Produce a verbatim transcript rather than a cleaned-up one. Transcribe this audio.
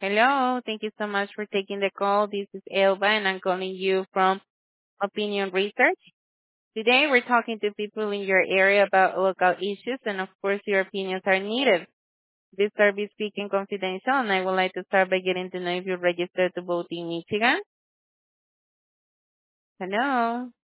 Hello. Thank you so much for taking the call. This is Elba, and I'm calling you from Opinion Research. Today, we're talking to people in your area about local issues, and of course, your opinions are needed. This service speaking confidential, and I would like to start by getting to know if you're registered to vote in Michigan. Hello.